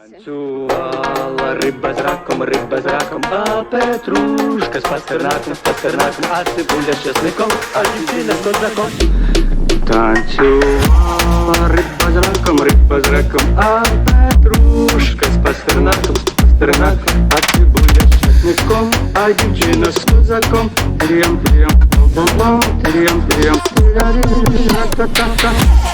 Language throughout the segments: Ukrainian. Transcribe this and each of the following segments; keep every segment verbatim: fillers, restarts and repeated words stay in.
Танцювала риба з раком, риба з раком, а петрушка з пастернаком, з пастернаком, а цибуля з чесником, а дівчина з козаком. Танцювала риба з раком, риба з раком, а петрушка з пастернаком, з пастернаком, а цибуля з чесником, а дівчина з козаком. Тріям, тріям, бом-бом, тріям, тріям, тріям-та-та-та.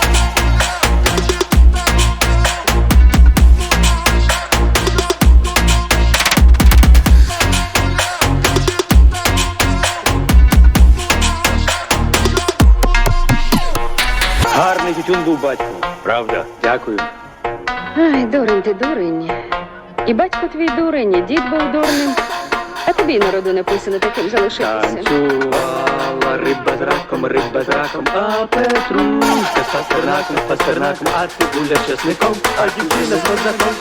Гарний тютюн був батько, правда? Дякую. Ай, дурень ти, дурень. І батько твій дурень, і дід був дурним. А тобі народу написано таким залишитися. Танцювала риба з раком, риба з раком, а петрушка з пастернаком, з пастернаком, а цибуля з чесником, а дівчина з козаком.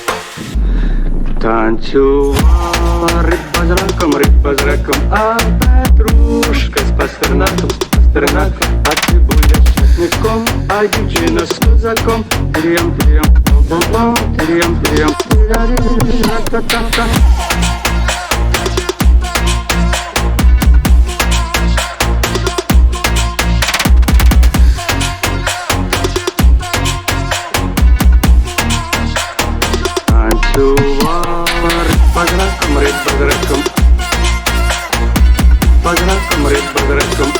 Танцювала риба з раком, риба з раком, а петрушка з пастернаком, з пастернаком, а цибуля з чесником, а дівчина з козаком. Тріям, тріям, бом-бом, тріям, тріям, тріям-та-та-та. Танцювала риба з раком, риба з раком, риба з раком, риба з раком,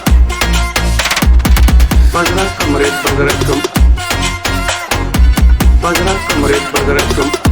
риба з раком, риба з раком, риба з раком, риба з раком.